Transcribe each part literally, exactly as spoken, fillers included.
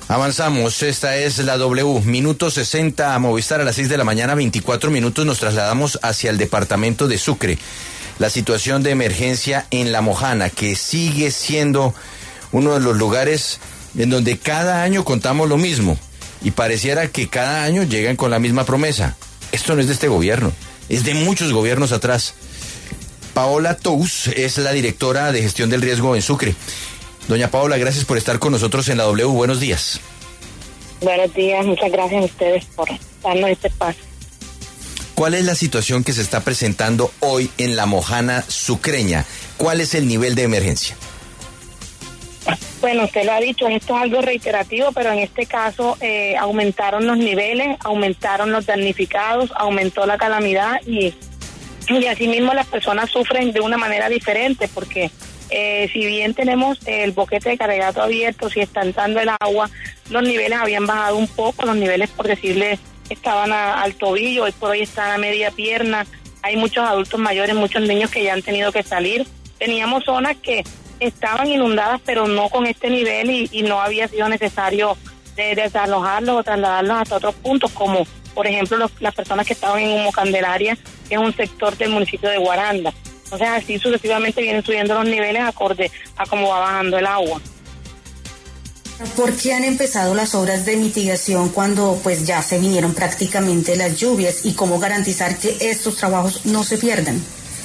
Avanzamos, esta es la W, minuto sesenta a Movistar a las seis de la mañana, veinticuatro minutos, nos trasladamos hacia el departamento de Sucre. La situación de emergencia en La Mojana, que sigue siendo uno de los lugares en donde cada año contamos lo mismo y pareciera que cada año llegan con la misma promesa. Esto no es de este gobierno, es de muchos gobiernos atrás. Paola Tous es la directora de gestión del riesgo en Sucre. Doña Paola, gracias por estar con nosotros en la W. Buenos días. Buenos días, muchas gracias a ustedes por darnos este espacio. ¿Cuál es la situación que se está presentando hoy en La Mojana sucreña? ¿Cuál es el nivel de emergencia? Bueno, usted lo ha dicho, esto es algo reiterativo, pero en este caso eh, aumentaron los niveles, aumentaron los damnificados, aumentó la calamidad y, y asimismo las personas sufren de una manera diferente porque Eh, si bien tenemos el boquete de Caregato abierto, si está entrando el agua, los niveles habían bajado un poco, los niveles, por decirle, estaban a, al tobillo, hoy por hoy están a media pierna, hay muchos adultos mayores, muchos niños que ya han tenido que salir. Teníamos zonas que estaban inundadas, pero no con este nivel y, y no había sido necesario de, de desalojarlos o trasladarlos hasta otros puntos, como por ejemplo los, las personas que estaban en Humo Candelaria, que es un sector del municipio de Guaranda. O sea, así sucesivamente vienen subiendo los niveles acorde a cómo va bajando el agua. ¿Por qué han empezado las obras de mitigación cuando pues ya se vinieron prácticamente las lluvias y cómo garantizar que estos trabajos no se pierdan?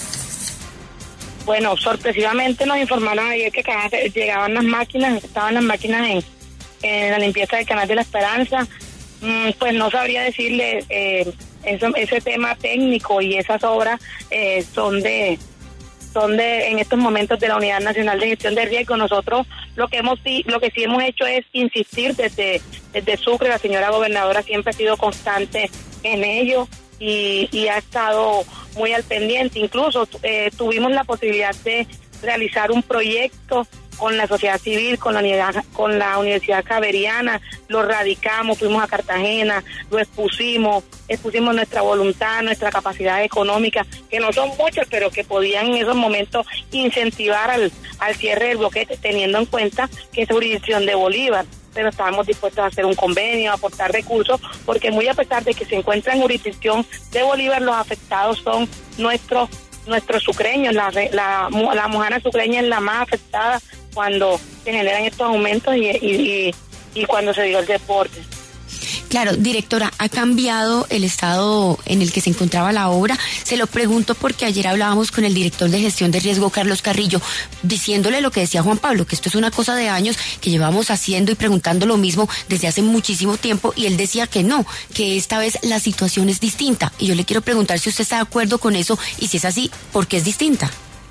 Bueno, sorpresivamente nos informaron ayer que llegaban las máquinas, estaban las máquinas en, en la limpieza del Canal de la Esperanza. Mm, pues no sabría decirle, eh, eso, ese tema técnico y esas obras eh, son de... son de en estos momentos de la Unidad Nacional de Gestión de Riesgo. Nosotros lo que hemos lo que sí hemos hecho es insistir desde desde Sucre. La señora gobernadora siempre ha sido constante en ello y, y ha estado muy al pendiente. Incluso eh, tuvimos la posibilidad de realizar un proyecto con la sociedad civil, con la unidad, con la Universidad Javeriana, lo radicamos, fuimos a Cartagena, lo expusimos, expusimos nuestra voluntad, nuestra capacidad económica, que no son muchas, pero que podían en esos momentos incentivar al, al cierre del bloquete, teniendo en cuenta que es jurisdicción de Bolívar, pero estábamos dispuestos a hacer un convenio, a aportar recursos, porque muy a pesar de que se encuentra en jurisdicción de Bolívar, los afectados son nuestros nuestros sucreños, la, la, la Mojana sucreña es la más afectada cuando se generan estos aumentos y, y, y, y cuando se dio el deporte. Claro, directora, ¿ha cambiado el estado en el que se encontraba la obra? Se lo pregunto porque ayer hablábamos con el director de gestión de riesgo, Carlos Carrillo, diciéndole lo que decía Juan Pablo, que esto es una cosa de años, que llevamos haciendo y preguntando lo mismo desde hace muchísimo tiempo, y él decía que no, que esta vez la situación es distinta. Y yo le quiero preguntar si usted está de acuerdo con eso, y si es así, ¿por qué es distinta?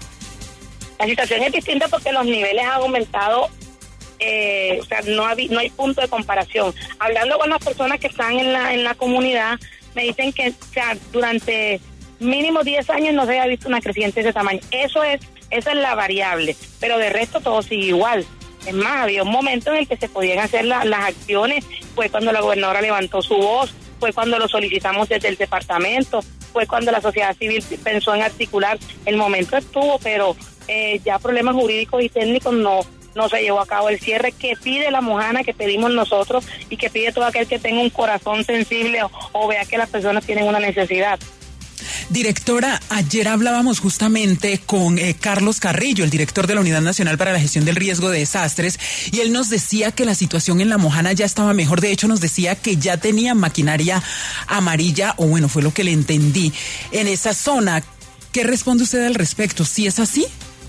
La situación es distinta porque los niveles han aumentado. Eh, o sea, no hay, no hay punto de comparación. Hablando con las personas que están en la en la comunidad, me dicen que o sea, durante mínimo diez años no se había visto una creciente de ese tamaño. Eso es, esa es la variable, pero de resto todo sigue igual. Es más, había un momento en el que se podían hacer la, las acciones, fue cuando la gobernadora levantó su voz, fue cuando lo solicitamos desde el departamento, fue cuando la sociedad civil pensó en articular. El momento estuvo, pero eh, ya problemas jurídicos y técnicos no no se llevó a cabo el cierre que pide la Mojana, que pedimos nosotros y que pide todo aquel que tenga un corazón sensible o, o vea que las personas tienen una necesidad. Directora, ayer hablábamos justamente con eh, Carlos Carrillo, el director de la Unidad Nacional para la Gestión del Riesgo de Desastres, y él nos decía que la situación en La Mojana ya estaba mejor. De hecho, nos decía que ya tenía maquinaria amarilla, o bueno, fue lo que le entendí, en esa zona. ¿Qué responde usted al respecto? ¿Sí es así?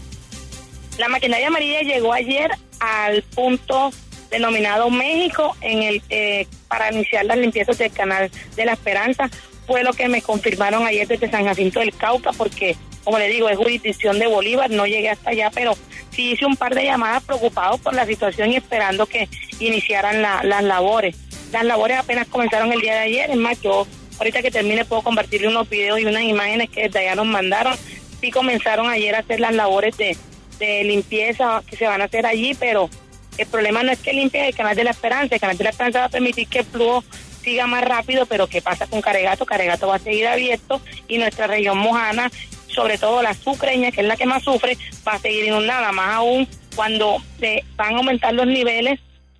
La maquinaria amarilla llegó ayer al punto denominado México en el eh, para iniciar las limpiezas del Canal de la Esperanza. Fue lo que me confirmaron ayer desde San Jacinto del Cauca, porque, como le digo, es jurisdicción de Bolívar, no llegué hasta allá, pero sí hice un par de llamadas preocupados por la situación y esperando que iniciaran la, las labores. Las labores apenas comenzaron el día de ayer, es más, yo ahorita que termine puedo compartirle unos videos y unas imágenes que desde allá nos mandaron. Sí comenzaron ayer a hacer las labores de de limpieza que se van a hacer allí, pero el problema no es que limpie el Canal de la Esperanza. El Canal de la Esperanza va a permitir que el flujo siga más rápido, pero ¿qué pasa con Caregato? Caregato va a seguir abierto y nuestra región mojana, sobre todo la sucreña, que es la que más sufre, va a seguir inundada, más aún cuando se van a aumentar los niveles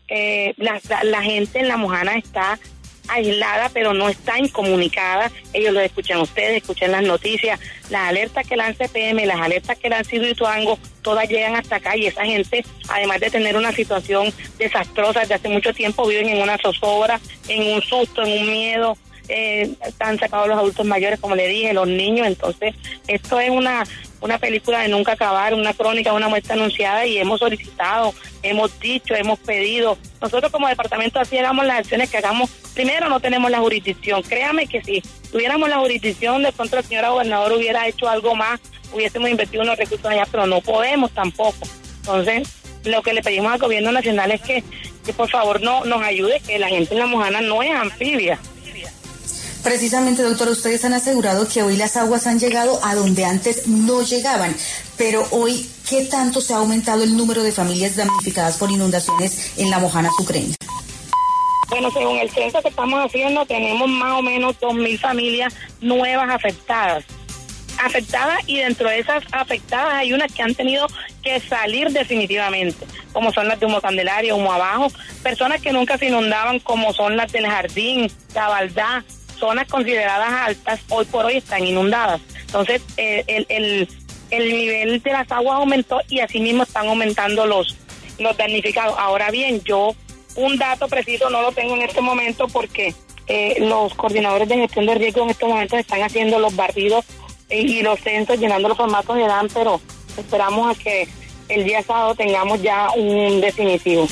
eh, la, la, la gente en La Mojana está aislada, pero no está incomunicada. Ellos lo escuchan ustedes, escuchan las noticias, las alertas que lanza C P M, las alertas que lanza Hidroituango, todas llegan hasta acá, y esa gente, además de tener una situación desastrosa desde hace mucho tiempo, viven en una zozobra, en un susto, en un miedo. Eh, están sacados los adultos mayores, como le dije, los niños. Entonces esto es una una película de nunca acabar, una crónica, una muerte anunciada, y hemos solicitado, hemos dicho, hemos pedido. Nosotros como departamento así hagamos las acciones que hagamos. Primero, no tenemos la jurisdicción. Créame que si tuviéramos la jurisdicción, de pronto la señora gobernadora hubiera hecho algo más, hubiésemos invertido unos recursos allá, pero no podemos tampoco. Entonces, lo que le pedimos al gobierno nacional es que, que por favor no nos ayude, que la gente en La Mojana no es anfibia. Precisamente, doctor, ustedes han asegurado que hoy las aguas han llegado a donde antes no llegaban, pero hoy, ¿qué tanto se ha aumentado el número de familias damnificadas por inundaciones en La Mojana sucreña? Bueno, según el censo que estamos haciendo, tenemos más o menos dos mil familias nuevas afectadas. Afectadas, y dentro de esas afectadas hay unas que han tenido que salir definitivamente, como son las de Humo Candelaria, Humo Abajo, personas que nunca se inundaban, como son las del Jardín, La Baldá, zonas consideradas altas, hoy por hoy están inundadas. Entonces, eh, el, el, el nivel de las aguas aumentó, y así mismo están aumentando los, los damnificados. Ahora bien, yo un dato preciso no lo tengo en este momento, porque eh, los coordinadores de gestión de riesgo en estos momentos están haciendo los barridos y los censos, llenando los formatos de D A N, pero esperamos a que el día sábado tengamos ya un definitivo.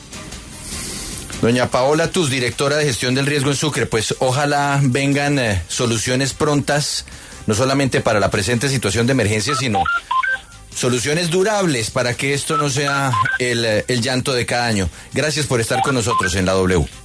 Doña Paola Tus, directora de gestión del riesgo en Sucre, pues ojalá vengan eh, soluciones prontas, no solamente para la presente situación de emergencia, sino soluciones durables para que esto no sea el, el llanto de cada año. Gracias por estar con nosotros en la W.